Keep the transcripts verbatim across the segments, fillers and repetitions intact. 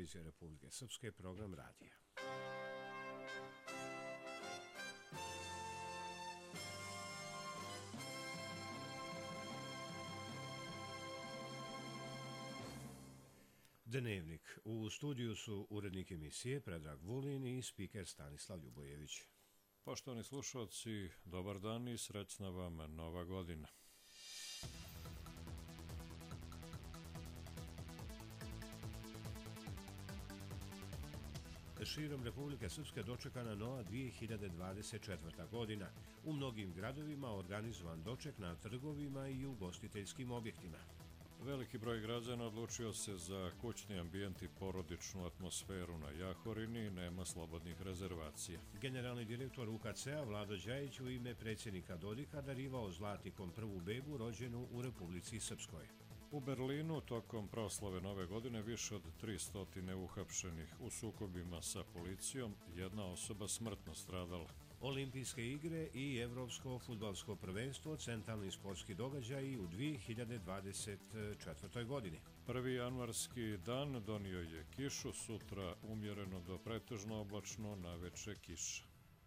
televizije Republike Srpske, program radija. Dnevnik. U studiju su urednik emisije Predrag Vulin i spiker Stanislav Ljubojević. Poštovani slušalci, dobar dan i srećna vam nova godina. Širom Republike Srpske dočekana nova dvije hiljade dvadeset četvrta. godina. U mnogim gradovima organizovan doček na trgovima i ugostiteljskim objektima. Veliki broj građana odlučio se za kućni ambijent i porodičnu atmosferu na Jahorini, nema slobodnih rezervacija. Generalni direktor U K C-a Vlado Đajić u ime predsjednika Dodika darivao zlatnikom prvu bebu rođenu u Republici Srpskoj. U Berlinu tokom proslave nove godine više od tristo uhapšenih. U sukobima sa policijom jedna osoba smrtno stradala. Olimpijske igre i Evropsko fudbalsko prvenstvo, centralni sportski događaji u dvije hiljade dvadeset četvrtoj. godini. Prvi januarski dan donio je kišu, sutra umjereno do pretežno oblačno, naveče kiša.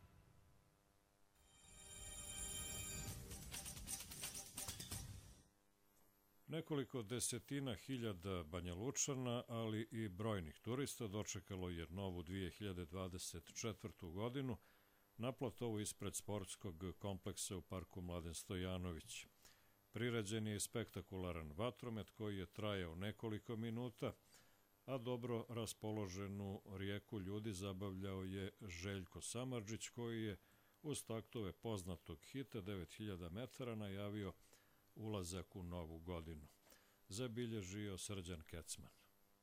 Nekoliko desetina hiljada Banjalučana, ali i brojnih turista dočekalo je novu dvije hiljade dvadeset četvrtu. godinu na platovu ispred sportskog kompleksa u parku Mladen Stojanović. Priređen je i spektakularan vatromet koji je trajao nekoliko minuta, a dobro raspoloženu rijeku ljudi zabavljao je Željko Samardžić koji je uz taktove poznatog hita devet hiljada metara najavio ulazak u novu godinu. Zabilježio Srđan Kecman.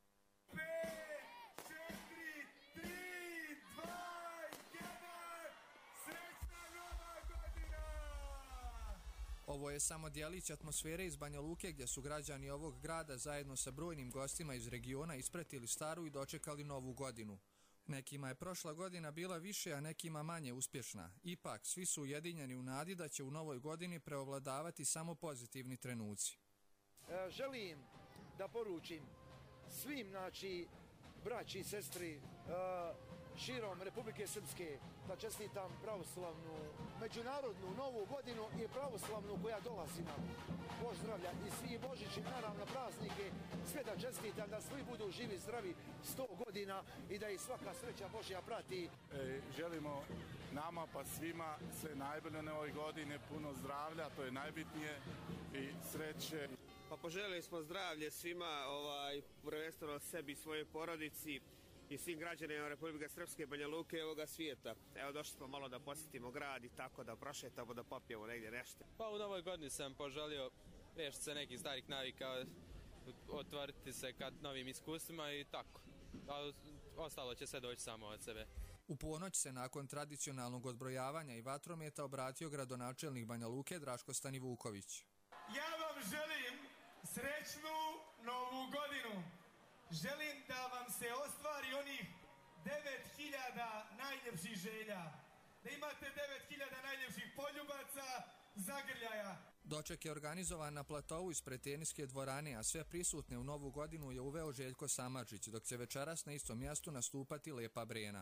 Ovo je samo dijelić atmosfere iz Banja Luke gdje su građani ovog grada zajedno sa brojnim gostima iz regiona ispratili staru i dočekali novu godinu. Nekima je prošla godina bila više, a nekima manje uspješna. Ipak, svi su ujedinjeni u nadi da će u novoj godini preovladavati samo pozitivni trenuci. E, želim da poručim svim, znači, braći i sestri e, širom Republike Srpske da čestitam pravoslavnu, međunarodnu novu godinu i pravoslavnu koja dolazi nam. Bož zdravlja i svi Božić i naravno praznike, sve da čestitam, da svi budu živi, zdravi sto godina i da ih svaka sreća Božja prati. E, želimo nama pa svima sve najbolje na ovoj godini, puno zdravlja, to je najbitnije, i sreće. Pa poželjeli smo zdravlje svima, ovaj, prvenstveno sebi i svojoj porodici i svim građanima Republike Srpske, Banja Luke i ovoga svijeta. Evo, došli smo malo da posjetimo grad i tako da prošetamo, da popijemo negdje nešto. Pa u novoj godini sam poželio riješiti se nekih starih navika, otvoriti se kad novim iskustvima i tako. A ostalo će sve doći samo od sebe. U ponoć se nakon tradicionalnog odbrojavanja i vatrometa obratio gradonačelnik Banja Luke Draško Stanivuković. Ja vam želim srećnu novu godinu. Želim da vam se ostvari onih devet hiljada najljepših želja. Da imate devet hiljada najljepših poljubaca, zagrljaja. Doček je organizovan na platovu ispred teniske dvorane, a sve prisutne u novu godinu je uveo Željko Samardžić, dok će večeras na istom mjestu nastupati Lepa Brena.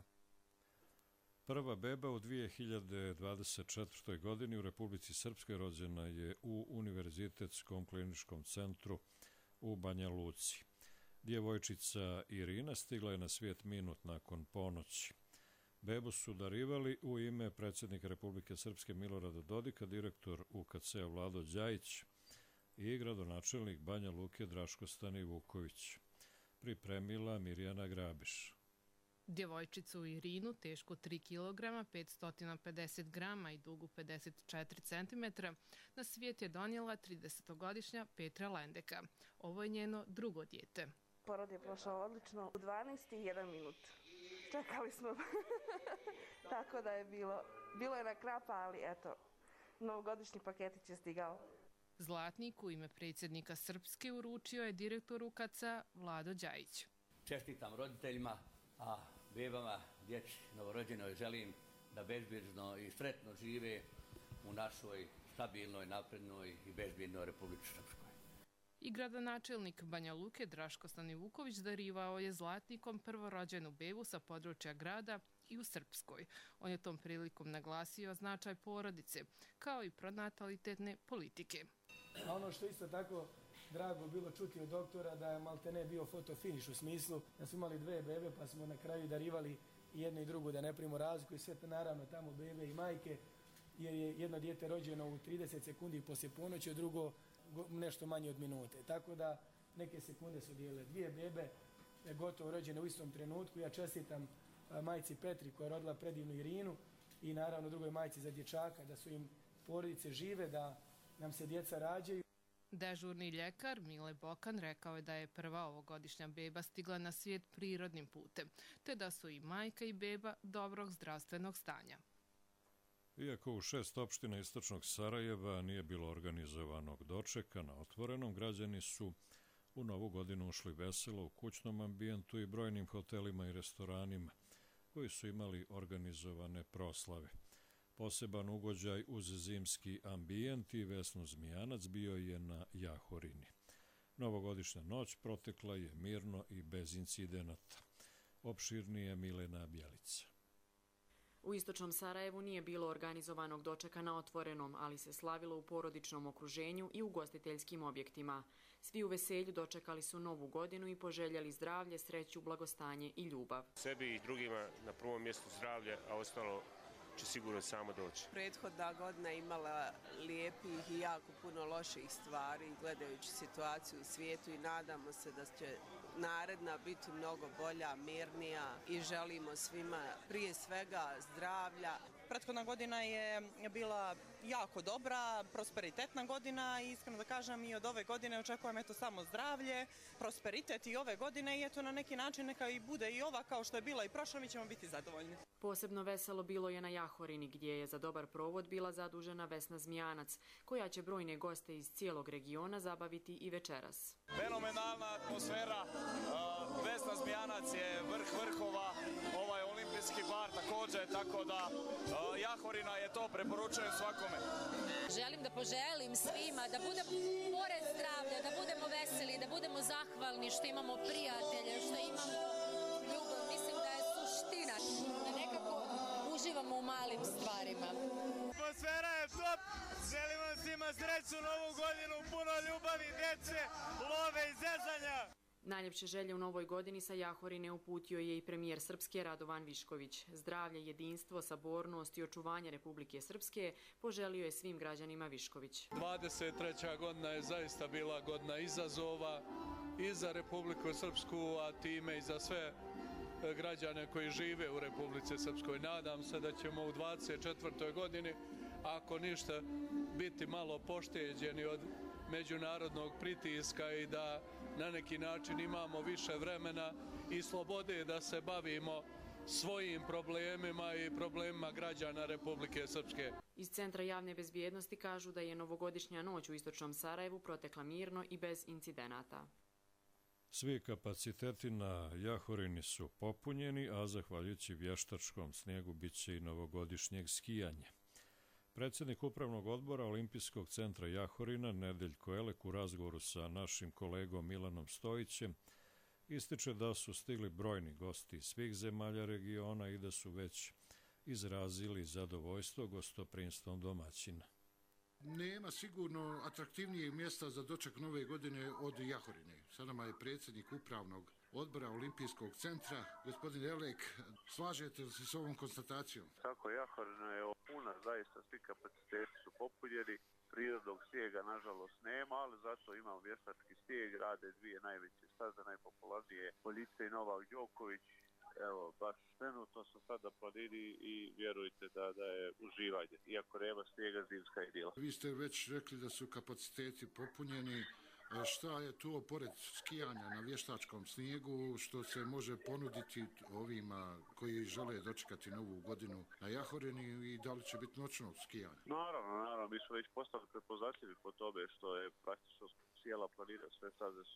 Prva beba u dvije hiljade dvadeset četvrtoj. godini u Republici Srpskoj rođena je u Univerzitetskom kliničkom centru u Banja Luci. Djevojčica Irina stigla je na svijet minut nakon ponoći. Bebu su darivali u ime predsjednika Republike Srpske Milorada Dodika, direktor U K C-a Vlado Đajić i gradonačelnik Banja Luke Draško Stanivuković. Pripremila Mirjana Grabiš. Djevojčicu Irinu, tešku tri kilograma, petsto pedeset grama i dugu pedeset četiri centimetra, na svijet je donijela tridesetogodišnja Petra Lendeka. Ovo je njeno drugo dijete. Porod je prošao odlično u dvanaest i jedan minut. Čekali smo. Tako da je bilo. Bilo je na krapa, ali eto, novogodišnji paketić je stigao. Zlatnik u ime predsjednika Srpske uručio je direktor U K C-a Vlado Đajić. Čestitam roditeljima, a bebama, djeci novorođenoj želim da bezbjedno i sretno žive u našoj stabilnoj, naprednoj i bezbjednoj Republici Srpskoj. I gradonačelnik Banja Luke Draško Stanivuković darivao je zlatnikom prvorođenu bebu sa područja grada i u Srpskoj. On je tom prilikom naglasio značaj porodice, kao i pronatalitetne politike. A ono što isto tako drago bilo čuti od doktora da je maltene bio fotofiniš u smislu da smo imali dve bebe pa smo na kraju darivali jednu i drugu da ne primimo razliku i sve naravno tamo bebe i majke jer je jedno dijete rođeno u trideset sekundi poslije ponoći, a drugo nešto manje od minute. Tako da neke sekunde su dijele. Dvije bebe gotovo rođene u istom trenutku. Ja čestitam majci Petri koja je rodila predivnu Irinu i naravno drugoj majci za dječaka da su im porodice žive, da nam se djeca rađaju. Dežurni ljekar Mile Bokan rekao je da je prva ovogodišnja beba stigla na svijet prirodnim putem, te da su i majka i beba dobrog zdravstvenog stanja. Iako u šest opština istočnog Sarajeva nije bilo organizovanog dočeka na otvorenom, građani su u novu godinu ušli veselo u kućnom ambijentu i brojnim hotelima i restoranima koji su imali organizovane proslave. Poseban ugođaj uz zimski ambijent i Vesnu Zmijanac bio je na Jahorini. Novogodišnja noć protekla je mirno i bez incidenata. Opširnije Milena Bjelica. U istočnom Sarajevu nije bilo organizovanog dočeka na otvorenom, ali se slavilo u porodičnom okruženju i ugostiteljskim objektima. Svi u veselju dočekali su novu godinu i poželjeli zdravlje, sreću, blagostanje i ljubav. Sebi i drugima na prvom mjestu zdravlje, a ostalo će sigurno samo doći. Prethodna godina imala lijepih i jako puno loših stvari gledajući situaciju u svijetu i nadamo se da će naredna biti mnogo bolja, mirnija i želimo svima prije svega zdravlja. Prethodna godina je bila jako dobra, prosperitetna godina i iskreno da kažem i od ove godine očekujem eto samo zdravlje, prosperitet i ove godine i eto na neki način neka i bude i ova kao što je bila i prošla, mi ćemo biti zadovoljni. Posebno veselo bilo je na Jahorini gdje je za dobar provod bila zadužena Vesna Zmijanac, koja će brojne goste iz cijelog regiona zabaviti i večeras. Fenomenalna atmosfera, Vesna Zmijanac je vrh vrhova, ovaj olimpijski bar također, tako da Jahorina je to, preporučujem svakome. Želim da poželim svima da budemo pored zdravlja, da budemo veseli, da budemo zahvalni što imamo prijatelje, što imamo ljubav. Mislim da je suština da nekako uživamo u malim stvarima. Atmosfera je top, želimo svima sreću, novu godinu, puno ljubavi, djece, love i zezanja. Najljepše želje u novoj godini sa Jahorine uputio je i premijer Srpske Radovan Višković. Zdravlje, jedinstvo, sabornost i očuvanje Republike Srpske poželio je svim građanima Višković. dvadeset treća godina je zaista bila godina izazova i za Republiku Srpsku, a time i za sve građane koji žive u Republici Srpskoj. Nadam se da ćemo u dvadeset četvrtoj godini, ako ništa, biti malo pošteđeni od međunarodnog pritiska i da na neki način imamo više vremena i slobode da se bavimo svojim problemima i problemima građana Republike Srpske. Iz Centra javne bezbjednosti kažu da je novogodišnja noć u istočnom Sarajevu protekla mirno i bez incidenata. Svi kapaciteti na Jahorini su popunjeni, a zahvaljujući vještačkom snijegu bit će i novogodišnjeg skijanja. Predsjednik Upravnog odbora Olimpijskog centra Jahorina Nedeljko Elek u razgovoru sa našim kolegom Milanom Stojićem ističe da su stigli brojni gosti iz svih zemalja regiona i da su već izrazili zadovoljstvo gostoprimstvom domaćina. Nema sigurno atraktivnijeg mjesta za doček nove godine od Jahorine. Sa nama je predsjednik Upravnog odbora Olimpijskog centra, gospodin Elek. Slažete li se s ovom konstatacijom? Tako, Jahorina je puna, zaista svi kapaciteti su popunjeni. Prirodnog snijega nažalost nema, ali zato imamo vještački snijeg, rade dvije najveće staze, najpopularnije Poljice i Novak Đoković. Evo, baš trenutno sam sad na planini i vjerujte da, da je uživanje, iako nema snijega, zimska je djela. Vi ste već rekli da su kapaciteti popunjeni. Šta je to pored skijanja na vještačkom snijegu što se može ponuditi ovima koji žele dočekati novu godinu na Jahorini i da li će biti noćnog skijanja? Naravno, naravno, mi smo već postali prepoznatljivi po tome što je praktično cijela planina, sve staze su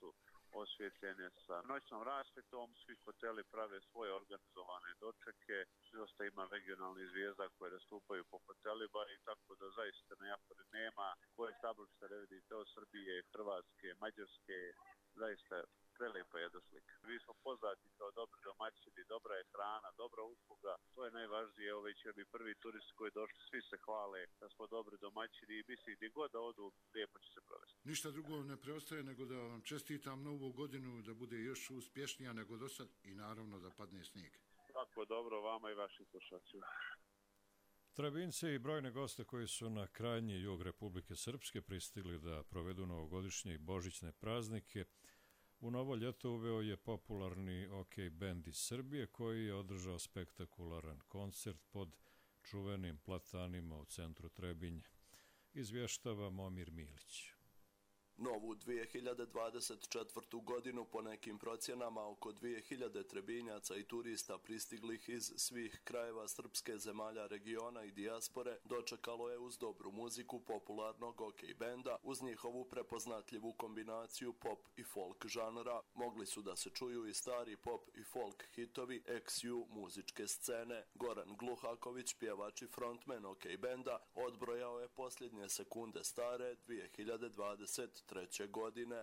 osvjetljene sa noćnom rasvjetom. Svi hoteli prave svoje organizovane dočeke. Dosta ima regionalnih zvijezda koje nastupaju po hotelima i tako da zaista na Japori nema koje tablice ne vidite od Srbije, Hrvatske, Mađarske, zaista prelijepa jedna slika. Mi smo poznati kao dobri domaćini, dobra je hrana, dobra usluga, to je najvažnije. Evo već mi prvi turisti koji došli, svi se hvale da smo dobri domaćini i mislim gdje god da odu, lijepo će se provesti. Ništa drugo ne preostaje nego da vam čestitam novu godinu, da bude još uspješnija nego do sad i naravno da padne snijeg. Tako dobro vama i vašim slušačima. Trebinci i brojne goste koji su na krajnji jug Republike Srpske pristigli da provedu novogodišnje i božićne praznike. U novo ljeto uveo je popularni OK bend iz Srbije koji je održao spektakularan koncert pod čuvenim platanima u centru Trebinja. Izvještava Momir Milić. Novu dvije hiljade dvadeset četvrtu. godinu po nekim procjenama oko dvije hiljade Trebinjaca i turista pristiglih iz svih krajeva srpske, zemalja regiona i dijaspore dočekalo je uz dobru muziku popularnog OK benda. Uz njihovu prepoznatljivu kombinaciju pop i folk žanra mogli su da se čuju i stari pop i folk hitovi ex ju muzičke scene. Goran Gluhaković, pjevač i frontman OK benda, odbrojao je posljednje sekunde stare dvije hiljade dvadeset treće. godine.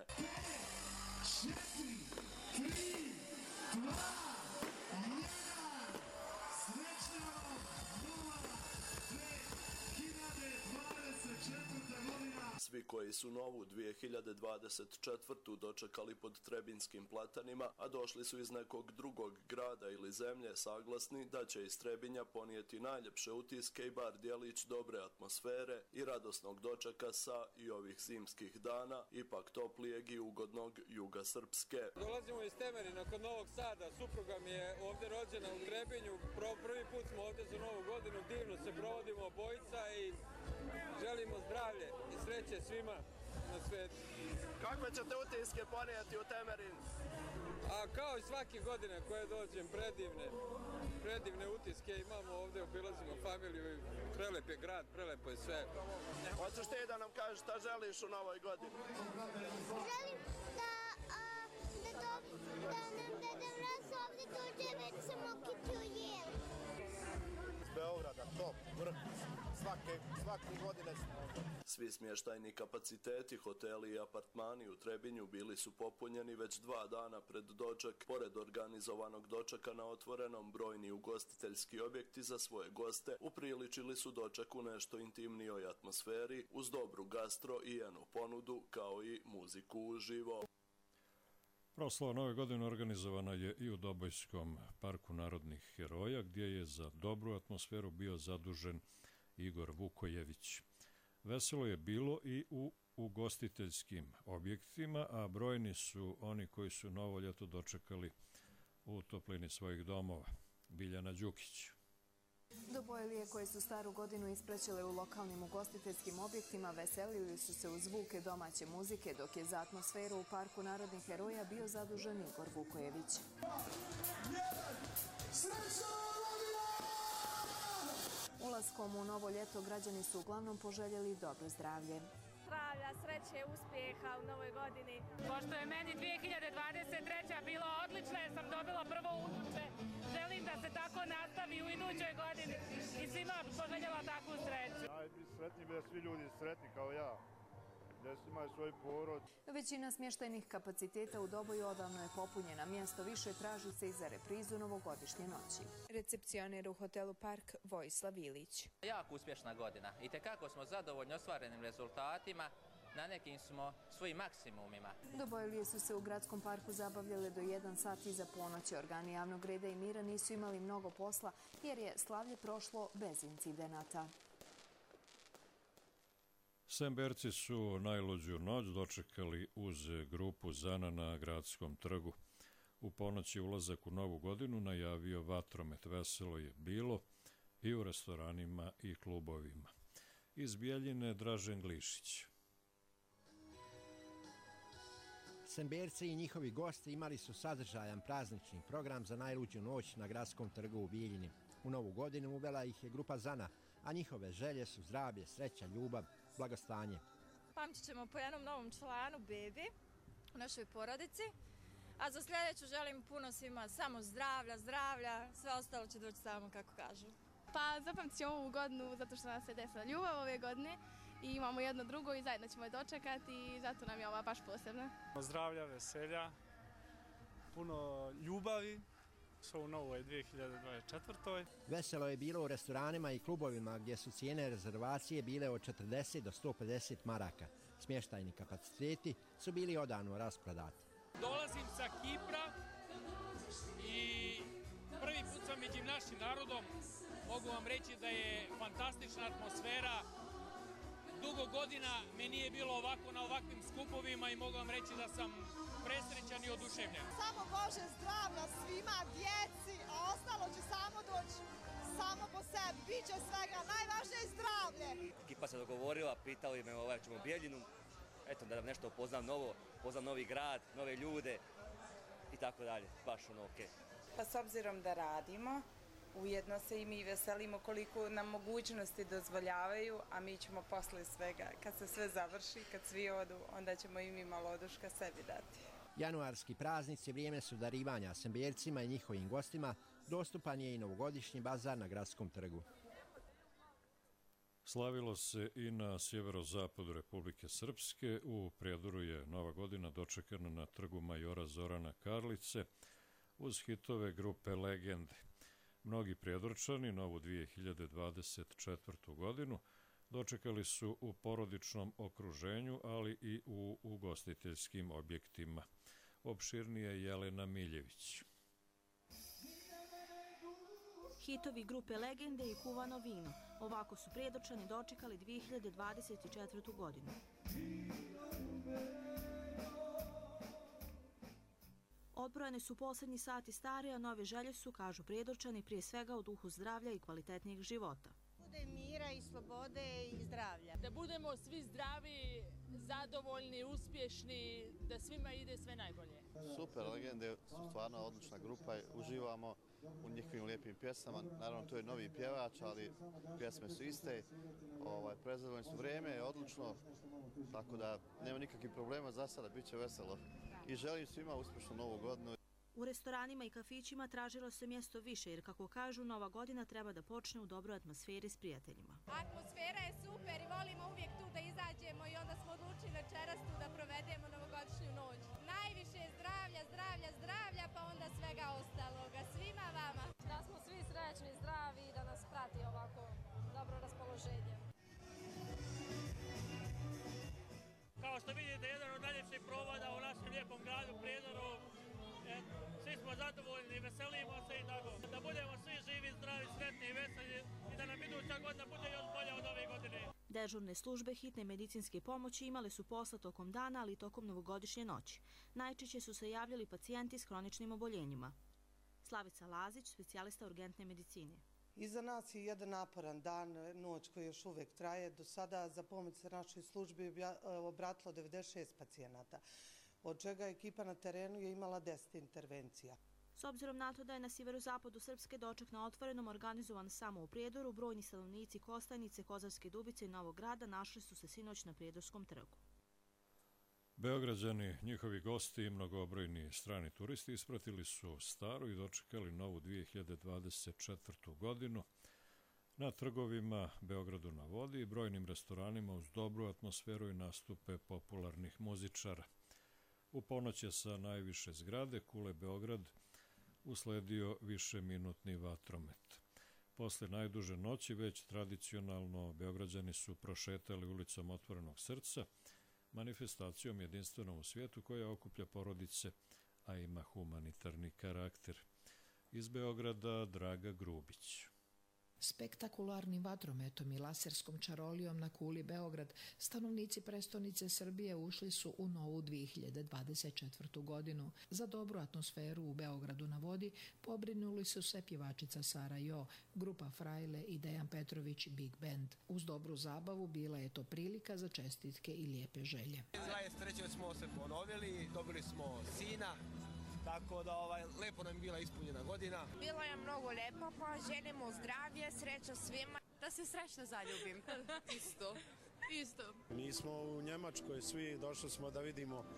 četiri, tri, dva, jedan, srećno, nula, dvije hiljade dvadeset četvrta. godina. Svi koji su novu dvije hiljade dvadeset četvrtu. dočekali pod Trebinskim platanima, a došli su iz nekog drugog grada ili zemlje, saglasni da će iz Trebinja ponijeti najljepše utiske i bar dijelić dobre atmosfere i radosnog dočeka sa i ovih zimskih dana, ipak toplijeg i ugodnog juga Srpske. Dolazimo iz Temerina kod Novog Sada, supruga mi je ovdje rođena u Trebinju, prvi put smo ovdje za novu godinu, divno se provodimo obojica i želimo zdravlje i sreće svima na svijetu. Kakve ćete utiske ponijeti u Temerin? A kao i svake godine koje dođem, predivne, predivne utiske imamo ovdje, obilazimo familiju i prelep je grad, prelepo je sve. Hoćeš ti da nam kažeš šta želiš u novoj godini? Želim da, a, da, do, da nam Deda Mraz ovdje dođe već sam okiću jel. Iz Beograda, top, vrh, svake, svake godine. Svi smještajni kapaciteti, hoteli i apartmani u Trebinju bili su popunjeni već dva dana pred doček. Pored organizovanog dočeka na otvorenom, brojni ugostiteljski objekti za svoje goste upriličili su doček u nešto intimnijoj atmosferi uz dobru gastro i jenu ponudu kao i muziku uživo. Proslava Nove godine organizovana je i u Dobojskom parku narodnih heroja, gdje je za dobru atmosferu bio zadužen Igor Vukojević. Veselo je bilo i u ugostiteljskim objektima, a brojni su oni koji su novo ljeto dočekali u toplini svojih domova. Biljana Đukić. Dobojlije koje su staru godinu ispraćile u lokalnim ugostiteljskim objektima veselili su se uz zvuke domaće muzike, dok je za atmosferu u Parku narodnih heroja bio zadužen Igor Vukojević. Ulaskom u novo ljeto građani su uglavnom poželjeli dobro zdravlje. Zdravlja, sreće, uspjeha u novoj godini. Pošto je meni dvije hiljade dvadeset treća bila odlična jer sam dobila prvo unuče, želim da se tako nastavi u idućoj godini i svima poželjela takvu sreću. Najbiti sretni bi da svi ljudi sretni kao ja, da imaju svoj porod. Većina smještajnih kapaciteta u Doboju odavno je popunjena. Mjesto više traži se i za reprizu novogodišnje noći. Recepcioner u hotelu Park Vojislav Ilić. Jako uspješna godina. I tekako smo zadovoljni ostvarenim rezultatima. Na nekim smo svojim maksimumima. Dobojlije su se u gradskom parku zabavljale do jedan sat iza ponoći. Organi javnog reda i mira nisu imali mnogo posla jer je slavlje prošlo bez incidenata. Semberci su najluđu noć dočekali uz grupu Zana na Gradskom trgu. U ponoći ulazak u novu godinu najavio vatromet. Veselo je bilo i u restoranima i klubovima. Iz Bijeljine Dražen Glišić. Semberci i njihovi gosti imali su sadržajan praznični program za najluđu noć na Gradskom trgu u Bijeljini. U novu godinu uvela ih je grupa Zana, a njihove želje su zdravlje, sreća, ljubav, blagostanje. Pamtit ćemo po jednom novom članu, Bebi. u našoj porodici. A za sljedeću želim puno svima samo zdravlja, zdravlja, sve ostalo će doći samo kako kažu. Pa zapamtit ćemo ovu godinu zato što nas se desila ljubav ove godine i imamo jedno drugo i zajedno ćemo je dočekati i zato nam je ova baš posebna. Zdravlja, veselja, puno ljubavi s ovu novoj dvije hiljade dvadeset četvrtoj. Veselo je bilo u restoranima i klubovima gdje su cijene rezervacije bile od četrdeset do sto pedeset maraka. Smještajni kapaciteti su bili odavno rasprodati. Dolazim sa Kipra i prvi put sam među našim narodom. Mogu vam reći da je fantastična atmosfera. Dugo godina me nije bilo ovako na ovakvim skupovima i mogu vam reći da sam presrećan i oduševljen. Samo Bože zdravlja svima, djeci, a ostalo će samo doći samo po sebi. Biće svega, najvažnije je zdravlje. Ekipa se dogovorila, pitali me ovaj ćemo Bijeljinu. Eto, da nešto upoznam novo, upoznam novi grad, nove ljude i tako dalje. Baš ono okej. Pa s obzirom da radimo, ujedno se i mi veselimo koliko nam mogućnosti dozvoljavaju, a mi ćemo posle svega, kad se sve završi, kad svi odu, onda ćemo i mi malo oduška sebi dati. Januarski praznici vrijeme su darivanja Sembercima i njihovim gostima, dostupan je i novogodišnji bazar na Gradskom trgu. Slavilo se i na sjeverozapadu Republike Srpske. U Prijedoru je Nova godina dočekana na trgu majora Zorana Karlice uz hitove grupe Legende. Mnogi Prijedorčani novu dvije hiljade dvadeset četvrtu godinu dočekali su u porodičnom okruženju, ali i u ugostiteljskim objektima. Opširnije Jelena Miljević. Hitovi grupe Legende i kuvano vino. Ovako su Prijedorčani dočekali dvije hiljade dvadeset četvrtu godinu. Odbrojene su posljednji sati stare, a nove želje su, kažu Prijedorčani, prije svega u duhu zdravlja i kvalitetnijeg života. Bude mira i slobode i zdravlja. Da budemo svi zdravi, zadovoljni, uspješni, da svima ide sve najbolje. Super, Legende su stvarno odlična grupa, uživamo u njihovim lijepim pjesama. Naravno, to je novi pjevač, ali pjesme su iste. Ovaj, Prezadovoljni su, vrijeme je odlično, tako da nema nikakvih problema za sada, bit će veselo. I želim svima uspješnu novu godinu. U restoranima i kafićima tražilo se mjesto više, jer kako kažu, Nova godina treba da počne u dobroj atmosferi s prijateljima. Atmosfera je super i volimo uvijek tu da izađemo i onda smo odlučili večeras tu da provedemo novogodišnju noć. Najviše zdravlja, zdravlja, zdravlja, pa onda svega ostaloga. Svima vama. Da smo svi srećni, zdravi i da nas prati ovako dobro raspoloženje. Kao što vidite, jedan od najljepših provoda u našem lijepom gradu Prijedoru. Svi smo zadovoljni, veselimo se i tako. Da budemo svi živi, zdravi, sretni i veseli i da nam iduća godina bude još bolja od ove godine. Dežurne službe hitne medicinske pomoći imale su posla tokom dana, ali i tokom novogodišnje noći. Najčešće su se javljali pacijenti s hroničnim oboljenjima. Slavica Lazić, specijalista urgentne medicine. Iza nas je jedan naporan dan, noć koji još uvijek traje. Do sada za pomoć se našoj službi obratilo devedeset šest pacijenata, od čega ekipa na terenu je imala deset intervencija. S obzirom na to da je na sjeverozapadu Srpske doček na otvorenom organizovan samo u Prijedoru, brojni stanovnici Kostajnice, Kozarske Dubice i Novog Grada našli su se sinoć na Prijedorskom trgu. Beograđani, njihovi gosti i mnogobrojni strani turisti ispratili su staru i dočekali novu dvije hiljade dvadeset četvrtu godinu na trgovima Beogradu na vodi i brojnim restoranima uz dobru atmosferu i nastupe popularnih muzičara. U ponoć je sa najviše zgrade Kule Beograd usledio višeminutni vatromet. Posle najduže noći već tradicionalno Beograđani su prošetali ulicom Otvorenog srca, manifestacijom jedinstvenom u svijetu koja okuplja porodice, a ima humanitarni karakter. Iz Beograda Draga Grubić. Spektakularnim vatrometom i laserskom čarolijom na kuli Beograd stanovnici prestonice Srbije ušli su u novu dvije hiljade dvadeset četvrtu godinu. Za dobru atmosferu u Beogradu na vodi pobrinuli su se pjevačica Sara Jo, grupa Frajle i Dejan Petrović Big Band. Uz dobru zabavu bila je to prilika za čestitke i lijepe želje. dvadeset treće smo se ponovili, dobili smo sina. Tako da ovaj, lepo nam je bila ispunjena godina. Bilo je mnogo lepo, pa želimo zdravlje, sreća svima. Da se srećno zaljubim. Isto. Isto. Mi smo u Njemačkoj, svi došli smo da vidimo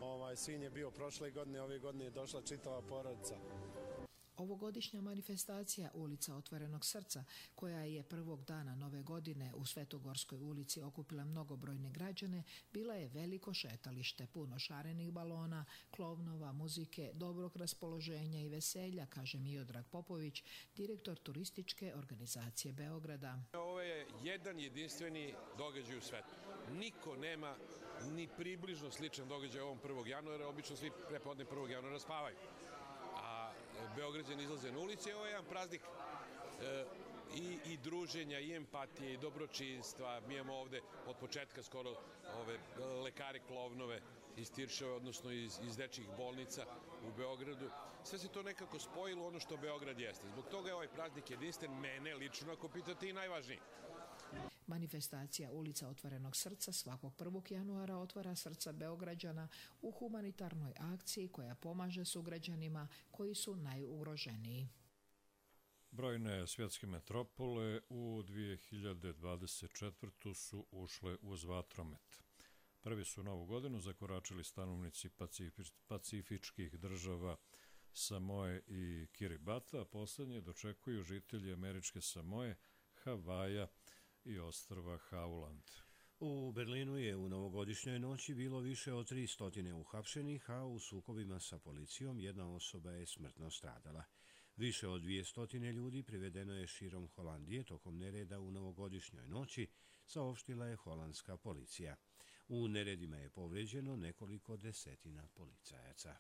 Ovaj, sin je bio prošle godine, ove godine je došla čitava porodica. Ovogodišnja manifestacija Ulica otvorenog srca, koja je prvog dana nove godine u Svetogorskoj ulici okupila mnogobrojne građane, bila je veliko šetalište, puno šarenih balona, klovnova, muzike, dobrog raspoloženja i veselja, kaže Miodrag Popović, direktor turističke organizacije Beograda. Ovo je jedan jedinstveni događaj u svetu. Niko nema ni približno sličan događaj ovom prvog januara, obično svi prepodne prvog januara spavaju. Beograđani izlaze na ulici, ovo je jedan praznik e, i, i druženja, i empatije, i dobročinstva. Mi imamo ovde od početka skoro ove lekare klovnove iz Tiršove, odnosno iz, iz dečjih bolnica u Beogradu. Sve se to nekako spojilo ono što Beograd jeste. Zbog toga je ovaj praznik jedinstven, mene lično, ako pitate, i najvažniji. Manifestacija Ulica otvorenog srca svakog prvog januara otvara srca Beograđana u humanitarnoj akciji koja pomaže sugrađanima koji su najugroženiji. Brojne svjetske metropole u dvije hiljade dvadeset četvrtu. su ušle uz vatromet. Prvi su novu godinu zakoračili stanovnici pacifič, pacifičkih država Samoe i Kiribata, a poslednje dočekuju žitelji američke Samoe, Havaja i ostrva Hauland. U Berlinu je u novogodišnjoj noći bilo više od tri stotine uhapšenih, a u sukobima sa policijom jedna osoba je smrtno stradala. Više od dvije stotine ljudi privedeno je širom Holandije tokom nereda u novogodišnjoj noći, saopštila je holandska policija. U neredima je povređeno nekoliko desetina policajaca.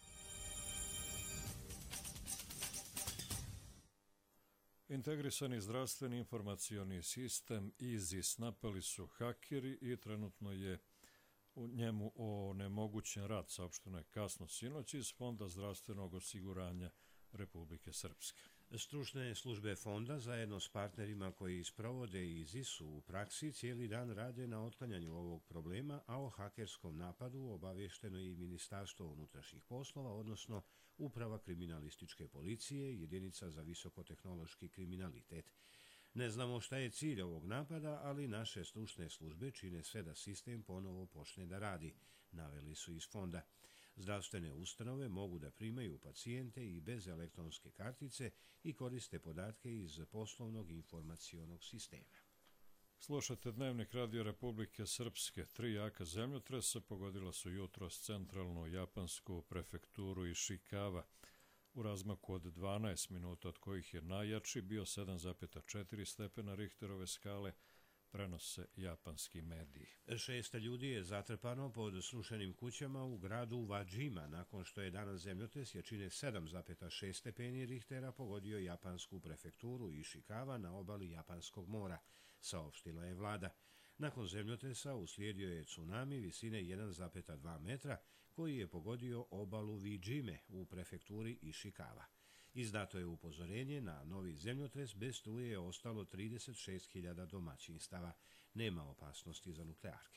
Integrisani zdravstveni informacioni sistem I Z I S napali su hakeri i trenutno je u njemu onemogućen rad, saopšteno je kasno sinoć iz Fonda zdravstvenog osiguranja Republike Srpske. Stručne službe fonda zajedno s partnerima koji sprovode I Z I S u praksi cijeli dan rade na otklanjanju ovog problema, a o hakerskom napadu obavješteno je i Ministarstvo unutrašnjih poslova, odnosno Uprava kriminalističke policije, jedinica za visokotehnološki kriminalitet. Ne znamo šta je cilj ovog napada, ali naše stručne službe čine sve da sistem ponovo počne da radi, naveli su iz fonda. Zdravstvene ustanove mogu da primaju pacijente i bez elektronske kartice i koriste podatke iz poslovnog informacionog sistema. Slušate Dnevnik Radio Republike Srpske. Tri jaka zemljotresa pogodila su jutros centralnu japansku prefekturu Ishikawa u razmaku od dvanaest minuta, od kojih je najjači bio sedam zarez četiri stepena Richterove skale, prenose japanski mediji. Šest ljudi je zatrpano pod srušenim kućama u gradu Wajima nakon što je danas zemljotres jačine sedam zarez šest stepeni Richtera pogodio japansku prefekturu Ishikawa na obali Japanskog mora, saopštila je vlada. Nakon zemljotresa uslijedio je tsunami visine jedan zarez dva metra koji je pogodio obalu Wijime u prefekturi Ishikawa. Izdato je upozorenje na novi zemljotres, bez struje je ostalo trideset šest hiljada domaćinstava. Nema opasnosti za nuklearke.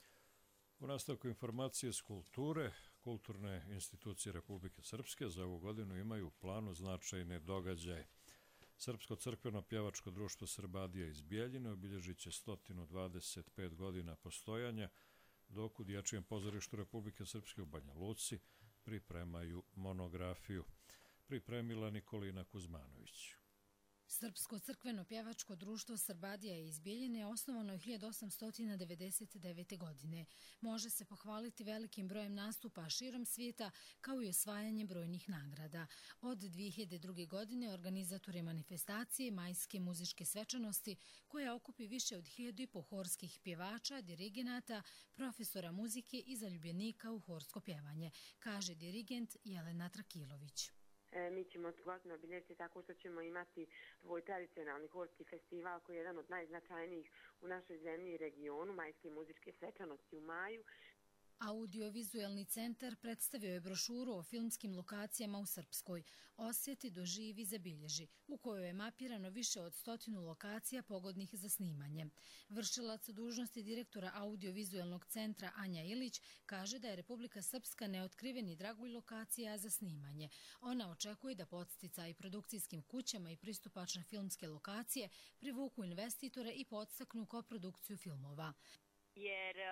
U nastavku informacije iz kulture, kulturne institucije Republike Srpske za ovu godinu imaju u planu značajne događaje. Srpsko crkveno pjevačko društvo Srbadija iz Bijeljine obilježit će sto dvadeset pet godina postojanja, dok u Dječjem pozorištu Republike Srpske u Banja Luci pripremaju monografiju. Pripremila Nikolina Kuzmanović. Srpsko crkveno pjevačko društvo Srbadija iz Bijeljine osnovano je hiljadu osamsto devedeset devete. godine. Može se pohvaliti velikim brojem nastupa širom svijeta, kao i osvajanjem brojnih nagrada. Od dvije hiljade druge. godine organizator je manifestacije Majske muzičke svečanosti, koja okupi više od hiljadu i po horskih pjevača, dirigenata, profesora muzike i zaljubljenika u horsko pjevanje, kaže dirigent Jelena Trakilović. Mi ćemo tu godinu obilježiti tako što ćemo imati tvoj tradicionalni horski festival koji je jedan od najznačajnijih u našoj zemlji i regionu, Majske muzičke svečanosti u maju. Audiovizualni centar predstavio je brošuru o filmskim lokacijama u Srpskoj, Osjeti, doživi, zabilježi, u kojoj je mapirano više od stotinu lokacija pogodnih za snimanje. Vršilac dužnosti direktora audiovizualnog centra Anja Ilić kaže da je Republika Srpska neotkriveni dragulj lokacija za snimanje. Ona očekuje da podsticaj produkcijskim kućama i pristupačne filmske lokacije privuku investitore i podstaknu koprodukciju filmova. Jer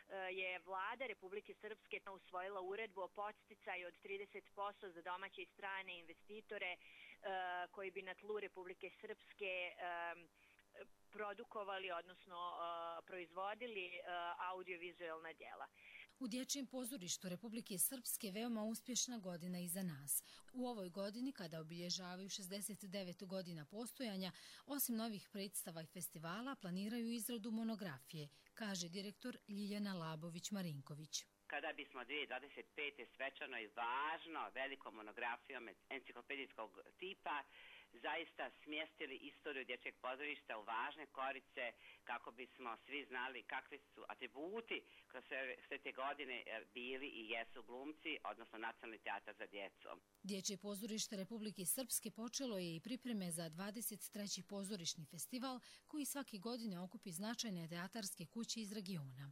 je vlada Republike Srpske usvojila uredbu o podsticaju od trideset posto za domaće i strane investitore koji bi na tlu Republike Srpske produkovali, odnosno proizvodili audiovizualna djela. U Dječjem pozorištu Republike Srpske veoma uspješna godina iza nas. U ovoj godini, kada obilježavaju šezdeset devet godina postojanja, osim novih predstava i festivala, planiraju izradu monografije, kaže direktor Ljiljana Labović-Marinković. Kada bismo dvije hiljade dvadeset pete svečano i važno velikom monografijom enciklopedijskog tipa zaista smjestili istoriju Dječjeg pozorišta u važne korice kako bismo svi znali kakvi su atributi kroz sve, sve te godine bili i jesu glumci, odnosno Nacionalni teatar za djecu. Dječje pozorište Republike Srpske počelo je i pripreme za dvadeset treći pozorišni festival koji svake godine okupi značajne teatarske kuće iz regiona.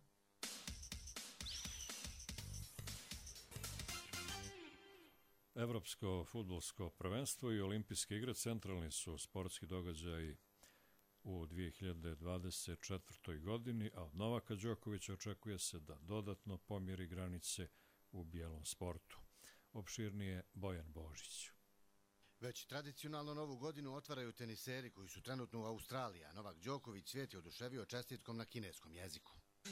Evropsko fudbalsko prvenstvo i olimpijske igre centralni su sportski događaji u dvije hiljade dvadeset četvrtoj godini, a od Novaka Đokovića očekuje se da dodatno pomjeri granice u bijelom sportu. Opširnije Bojan Božić. Već tradicionalno novu godinu otvaraju teniseri koji su trenutno u Australiji, a Novak Đoković svijet je oduševio čestitkom na kineskom jeziku.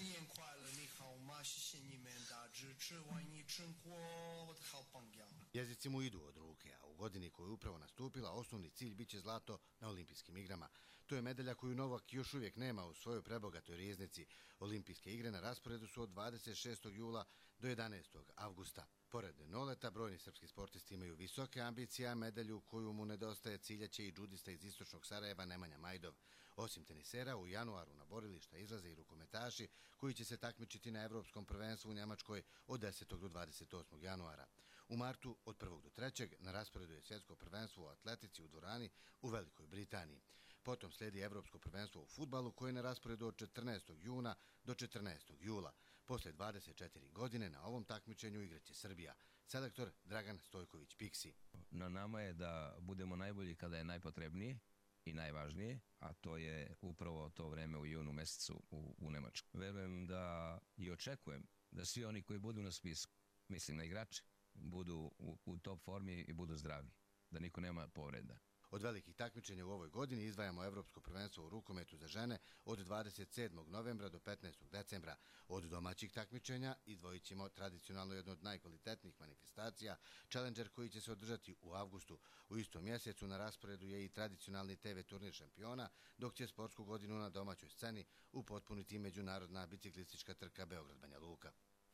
Jezici mu idu od ruke, a u godini koju je upravo nastupila, osnovni cilj biće zlato na olimpijskim igrama. To je medalja koju Novak još uvijek nema u svojoj prebogatoj riznici. Olimpijske igre na rasporedu su od dvadeset šestog jula do jedanaestog avgusta. Pored noleta, brojni srpski sportisti imaju visoke ambicije, a medalju koju mu nedostaje ciljaće i džudista iz istočnog Sarajeva Nemanja Majdov. Osim tenisera, u januaru na borilišta izlaze i rukometaši koji će se takmičiti na Evropskom prvenstvu u Njemačkoj od desetog do dvadeset osmog januara. U martu od prvog do trećeg na rasporedu je svjetsko prvenstvo u atletici u dvorani u Velikoj Britaniji. Potom slijedi Evropsko prvenstvo u fudbalu koje je na rasporedu od četrnaestog juna do četrnaestog jula. Posle dvadeset četiri godine na ovom takmičenju igraće Srbija. Selektor Dragan Stojković-Piksi. Na nama je da budemo najbolji kada je najpotrebnije i najvažnije, a to je upravo to vreme u junu mesecu u, u Nemačkoj. Verujem da i očekujem da svi oni koji budu na spisku, mislim na igrače, budu u, u top formi i budu zdravi, da niko nema povreda. Od velikih takmičenja u ovoj godini izdvajamo Evropsko prvenstvo u rukometu za žene od dvadeset sedmog novembra do petnaestog decembra. Od domaćih takmičenja izdvojit ćemo tradicionalno jedno od najkvalitetnijih manifestacija, Challenger koji će se održati u avgustu. U istom mjesecu na rasporedu je i tradicionalni te ve turnir šampiona, dok će sportsku godinu na domaćoj sceni upotpuniti međunarodna biciklistička trka Beograd-Banja Luka.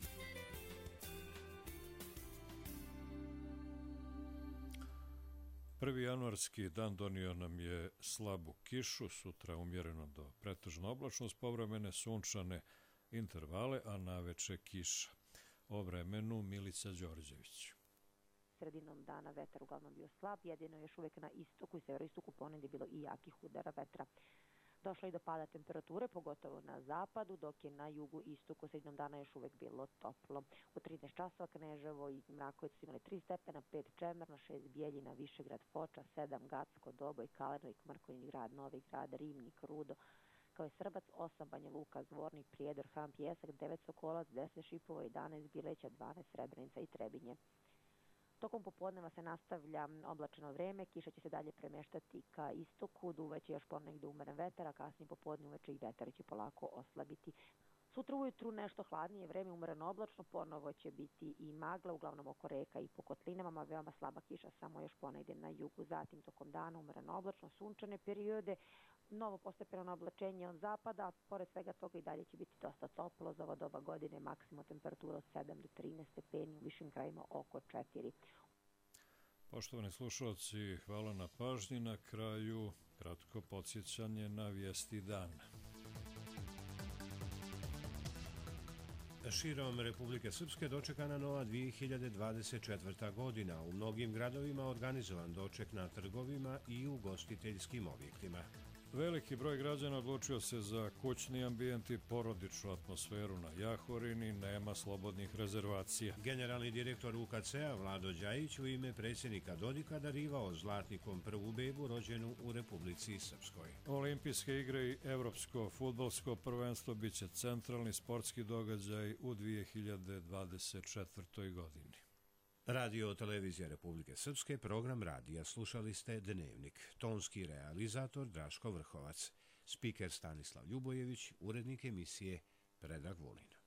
Prvi januarski dan donio nam je slabu kišu, sutra umjereno do pretežno oblačno s povremene sunčane intervale, a naveče kiša. O vremenu Milica Đorđević. Sredinom dana vetar uglavnom bio slab, jedino još uvijek na istoku i severoistoku ponegdje bilo i jakih udara vetra. Došlo i do pada temperature, pogotovo na zapadu, dok je na jugu istoku sredinom dana još uvijek bilo toplo. U trinaest časova Kneževo i Mraković su imali tri stepena, pet Čemerno, šest Bijeljina, Višegrad, Foča, sedam Gacko, Doboj, Kalenovik, Mrkonjin grad, Novi grad, Rimnik, Rudo, kao je Srbac, osam Banja Luka, Zvornik, Prijedor, Han Pjesak, devet Sokolac, deset Šipovo, jedanaest Bileća, dvanaest Srebrenica i Trebinje. Tokom popodneva se nastavlja oblačeno vreme, kiša će se dalje premještati ka istoku, duvaće još ponegdje umeren vetar, a kasnije popodne uveče i vetar će polako oslabiti. Sutra ujutru nešto hladnije vreme, umereno oblačno, ponovo će biti i magla, uglavnom oko reka i po kotlinama, veoma slaba kiša samo još ponegdje na jugu. Zatim tokom dana umereno oblačno, sunčane periode, novo postepeno oblačenje od zapada, a pored svega toga i dalje će biti dosta toplo. Za ovo doba godine maksimum temperatura od sedam do trinaest stepeni, u višim krajima oko četiri. Poštovani slušalci, hvala na pažnji. Na kraju kratko podsjećanje na vijesti dana. Širom Republike Srpske dočekana nova dvije hiljade dvadeset četvrta godina. U mnogim gradovima organizovan doček na trgovima i ugostiteljskim objektima. Veliki broj građana odlučio se za kućni ambijent i porodičnu atmosferu na Jahorini, nema slobodnih rezervacija. Generalni direktor U K C-a Vlado Đajić u ime predsjednika Dodika darivao zlatnikom prvu bebu rođenu u Republici Srpskoj. Olimpijske igre i Evropsko fudbalsko prvenstvo biće centralni sportski događaj u dvije hiljade dvadeset četvrtoj godini. Radio Televizija Republike Srpske, program radija, slušali ste Dnevnik. Tonski realizator Draško Vrhovac, spiker Stanislav Ljubojević, urednik emisije Predrag Vulin.